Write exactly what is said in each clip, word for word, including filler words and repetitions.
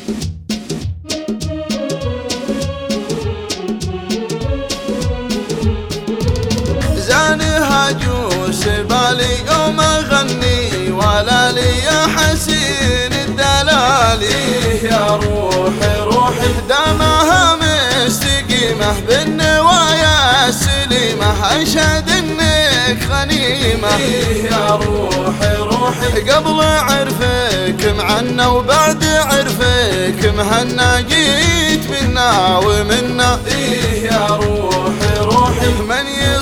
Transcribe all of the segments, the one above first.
زانها جوش بالي يوم اغني ولا لي يا حسين الدلالي. يا روحي روحي دمها مستقيمة بالنوايا السليمة أشهد انك غنيمة. يا روحي روحي قبل عرفك معنا وبعد عرفك مهنا جيت منا ومنا. يا روحي روحي من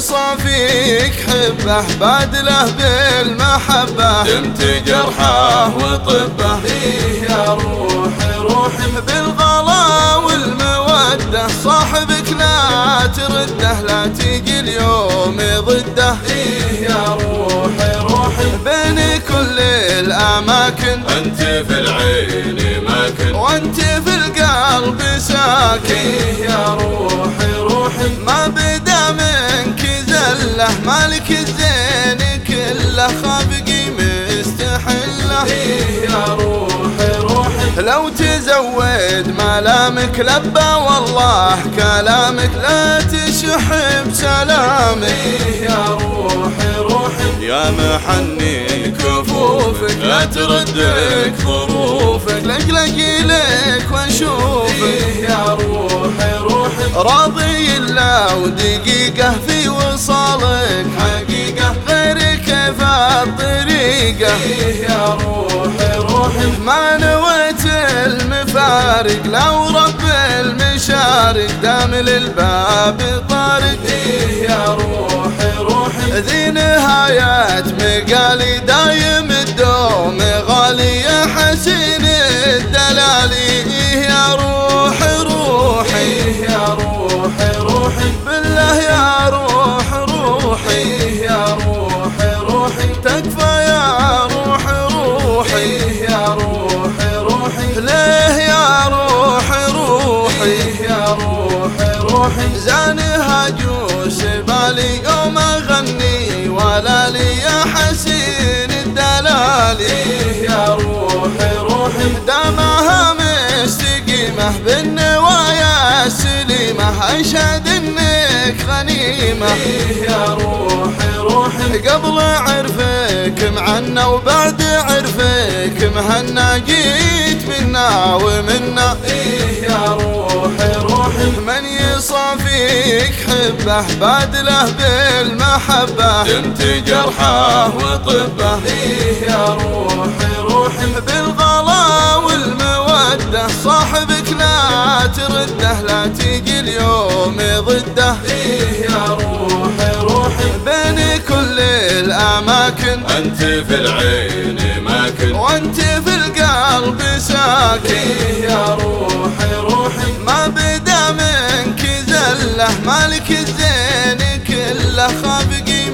يصافيك حبه بادله بالمحبة دمت جرحه وطبه. يا روحي روحي بالغلا والمودة صاحبك لا ترده لا تجي اليوم ضده. يا روحي روحي بين كل الأماكن أنت في العين ماكن وأنت في القلب ساكن. يا روحي روحي ما بدا منك زله مالك الزين كله خابقي مستحله. يا روحي روحي لو تزود ملامك لبى والله كلامك لا تشح بسلامك. يا روحي روحي يا محني كفوفك لا تردك ظروفك لقلقي لك واشوفك. يا روحي روحي راضي الا ودقيقة في وصالك حقيقة غير كيف الطريقة. يا روحي روحي ما نويت المفارق لو رب المشارق دام للباب طارق. يا روحي روحي ذي نهايات مقالي دايم الدوم غالي يا حسين الدلالي. يا روحي روحي يا روحي روحي بالله يا روح روحي. يا روحي روحي تكفى يا روح روحي. يا روحي روحي ليه يا روحي روحي يا روحي روحي زانها جوش بالي يوم اغني ولا لي يا حسين الدلالي. يا روحي روحي دمها مستقيمة بالنوايا السليمة أشهد انك غنيمة. يا روحي روحي قبل عرفك معنا وبعد عرفك مهنا جيت منا ومنا. يا روحي روحي من يصافيك حبه بادله بالمحبة دمت جرحه وطبه. يا روحي روحي بالغلا والمودة صاحبك لا ترده لا تجي اليوم ضده. يا روحي روحي بين كل الأماكن أنت في العين ماكن وأنت في القلب ساكن. يا روحي روحي ما بدا منك زله مالك الزين كله خابقي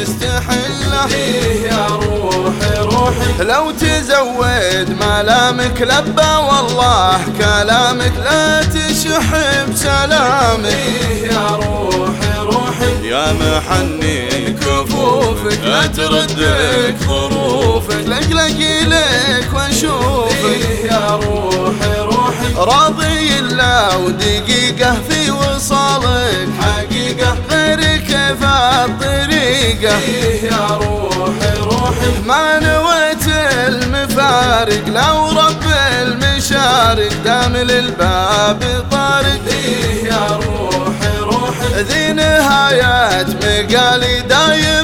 مستحله. يا روحي روحي لو تزود ملامك لبى والله كلامك لا تشح بسلامك. يا روحي روحي يا محني كفوفك لا تردك ظروفك لقلقي لك واشوفك. يا روحي روحي راضي الا ودقيقة في وصالك حقيقة غير كيف الطريقة. يا روحي روحي ما نويت المفارق لو رب المشارق دام للباب طارق. يا روحي روحي ذي نهايات مقالي دايم